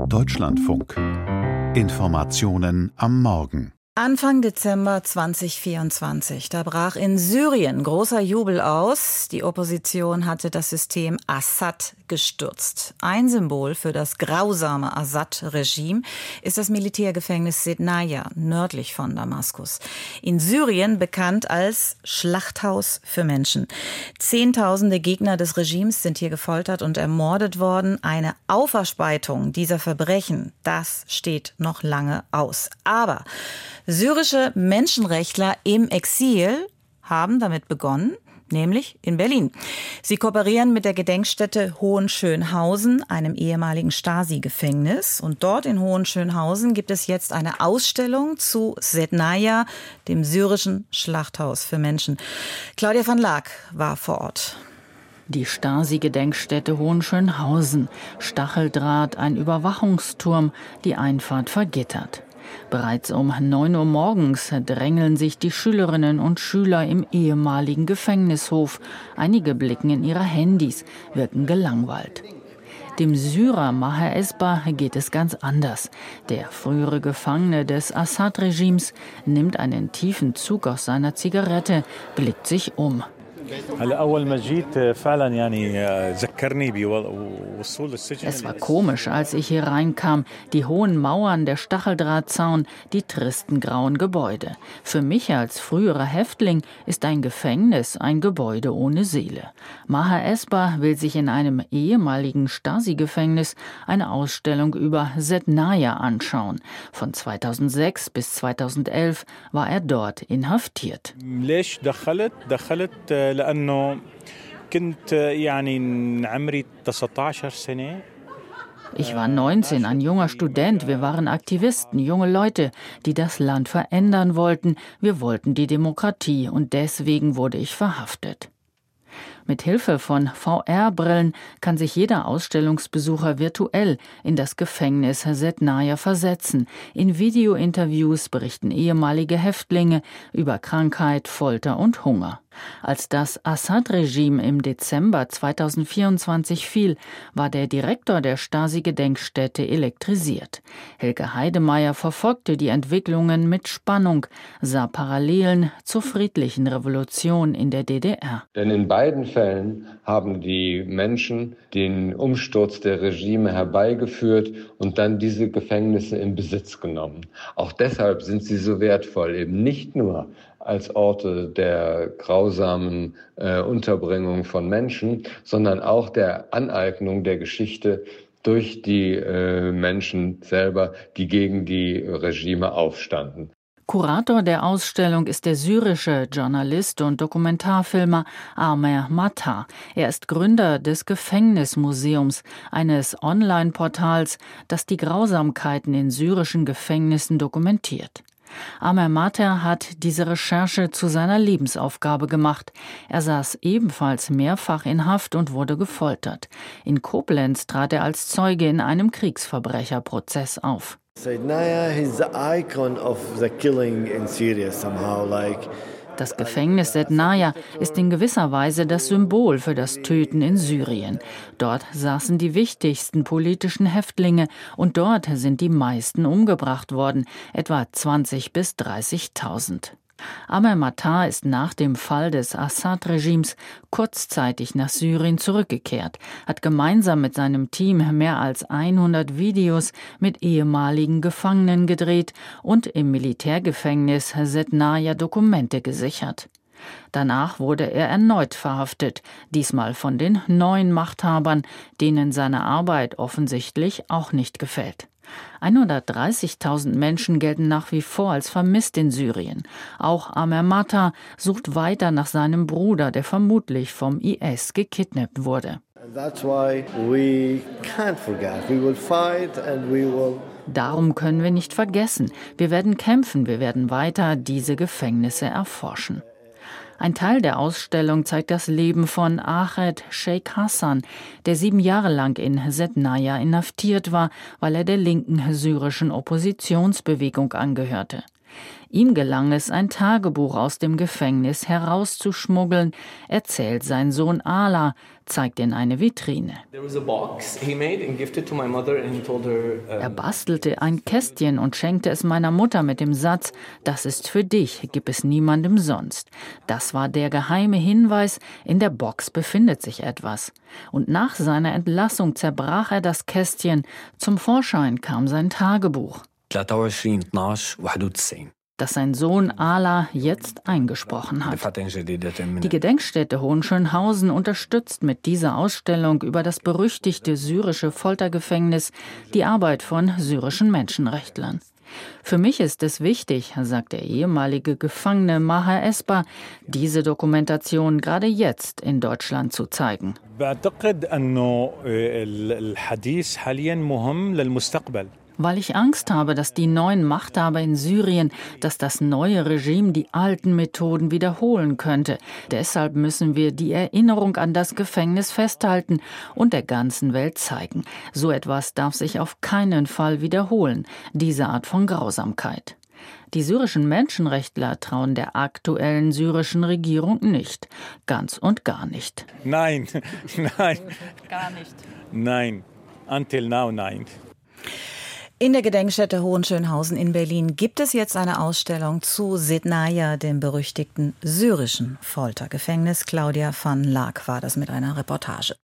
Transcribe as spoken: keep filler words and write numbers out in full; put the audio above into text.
Deutschlandfunk. Informationen am Morgen. Anfang Dezember zweitausendvierundzwanzig, da brach in Syrien großer Jubel aus. Die Opposition hatte das System Assad gestürzt. Ein Symbol für das grausame Assad-Regime ist das Militärgefängnis Sednaya, nördlich von Damaskus. In Syrien bekannt als Schlachthaus für Menschen. Zehntausende Gegner des Regimes sind hier gefoltert und ermordet worden. Eine Aufarbeitung dieser Verbrechen, das steht noch lange aus. Aber syrische Menschenrechtler im Exil haben damit begonnen, nämlich in Berlin. Sie kooperieren mit der Gedenkstätte Hohenschönhausen, einem ehemaligen Stasi-Gefängnis. Und dort in Hohenschönhausen gibt es jetzt eine Ausstellung zu Sednaya, dem syrischen Schlachthaus für Menschen. Claudia van Laak war vor Ort. Die Stasi-Gedenkstätte Hohenschönhausen. Stacheldraht, ein Überwachungsturm, die Einfahrt vergittert. Bereits um neun Uhr morgens drängeln sich die Schülerinnen und Schüler im ehemaligen Gefängnishof. Einige blicken in ihre Handys, wirken gelangweilt. Dem Syrer Maher Esbah geht es ganz anders. Der frühere Gefangene des Assad-Regimes nimmt einen tiefen Zug aus seiner Zigarette, blickt sich um. Es war komisch, als ich hier reinkam. Die hohen Mauern, der Stacheldrahtzaun, die tristen grauen Gebäude. Für mich als früherer Häftling ist ein Gefängnis ein Gebäude ohne Seele. Maher Esbah will sich in einem ehemaligen Stasi-Gefängnis eine Ausstellung über Sednaya anschauen. Von zweitausendsechs bis zweitausendelf war er dort inhaftiert. لأنه كنت يعني عمري تسعتاشر سنة. Ich war neunzehn, ein junger Student. Wir waren Aktivisten, junge Leute, die das Land verändern wollten. Wir wollten die Demokratie und deswegen wurde ich verhaftet. Mit Hilfe von V R-Brillen kann sich jeder Ausstellungsbesucher virtuell in das Gefängnis Sednaya versetzen. In Videointerviews berichten ehemalige Häftlinge über Krankheit, Folter und Hunger. Als das Assad-Regime im Dezember zweitausendvierundzwanzig fiel, war der Direktor der Stasi-Gedenkstätte elektrisiert. Helge Heidemeyer verfolgte die Entwicklungen mit Spannung, sah Parallelen zur friedlichen Revolution in der D D R. Denn in beiden Fällen haben die Menschen den Umsturz der Regime herbeigeführt und dann diese Gefängnisse in Besitz genommen. Auch deshalb sind sie so wertvoll, eben nicht nur als Orte der grausamen äh, Unterbringung von Menschen, sondern auch der Aneignung der Geschichte durch die äh, Menschen selber, die gegen die Regime aufstanden. Kurator der Ausstellung ist der syrische Journalist und Dokumentarfilmer Amer Matar. Er ist Gründer des Gefängnismuseums, eines Online-Portals, das die Grausamkeiten in syrischen Gefängnissen dokumentiert. Amer Matar hat diese Recherche zu seiner Lebensaufgabe gemacht. Er saß ebenfalls mehrfach in Haft und wurde gefoltert. In Koblenz trat er als Zeuge in einem Kriegsverbrecherprozess auf. Sednaya is the icon of the killing in Syria somehow, like. Das Gefängnis Sednaya ist in gewisser Weise das Symbol für das Töten in Syrien. Dort saßen die wichtigsten politischen Häftlinge und dort sind die meisten umgebracht worden, etwa zwanzig bis dreißigtausend. Amer Matar ist nach dem Fall des Assad-Regimes kurzzeitig nach Syrien zurückgekehrt, hat gemeinsam mit seinem Team mehr als hundert Videos mit ehemaligen Gefangenen gedreht und im Militärgefängnis Sednaya Dokumente gesichert. Danach wurde er erneut verhaftet, diesmal von den neuen Machthabern, denen seine Arbeit offensichtlich auch nicht gefällt. hundertdreißigtausend Menschen gelten nach wie vor als vermisst in Syrien. Auch Amer Matar sucht weiter nach seinem Bruder, der vermutlich vom I S gekidnappt wurde. Darum können wir nicht vergessen. Wir werden kämpfen, wir werden weiter diese Gefängnisse erforschen. Ein Teil der Ausstellung zeigt das Leben von Ached Sheikh Hassan, der sieben Jahre lang in Sednaya inhaftiert war, weil er der linken syrischen Oppositionsbewegung angehörte. Ihm gelang es, ein Tagebuch aus dem Gefängnis herauszuschmuggeln, erzählt sein Sohn Ala, zeigt in eine Vitrine. Er bastelte ein Kästchen und schenkte es meiner Mutter mit dem Satz: Das ist für dich, gib es niemandem sonst. Das war der geheime Hinweis, in der Box befindet sich etwas. Und nach seiner Entlassung zerbrach er das Kästchen. Zum Vorschein kam sein Tagebuch, das sein Sohn Ala jetzt eingesprochen hat. Die Gedenkstätte Hohenschönhausen unterstützt mit dieser Ausstellung über das berüchtigte syrische Foltergefängnis die Arbeit von syrischen Menschenrechtlern. Für mich ist es wichtig, sagt der ehemalige Gefangene Maher Espa, diese Dokumentation gerade jetzt in Deutschland zu zeigen. Weil ich Angst habe, dass die neuen Machthaber in Syrien, dass das neue Regime die alten Methoden wiederholen könnte. Deshalb müssen wir die Erinnerung an das Gefängnis festhalten und der ganzen Welt zeigen. So etwas darf sich auf keinen Fall wiederholen, diese Art von Grausamkeit. Die syrischen Menschenrechtler trauen der aktuellen syrischen Regierung nicht. Ganz und gar nicht. Nein, nein. Gar nicht. Nein. Until now, nein. In der Gedenkstätte Hohenschönhausen in Berlin gibt es jetzt eine Ausstellung zu Sednaya, dem berüchtigten syrischen Foltergefängnis. Claudia van Laak war das mit einer Reportage.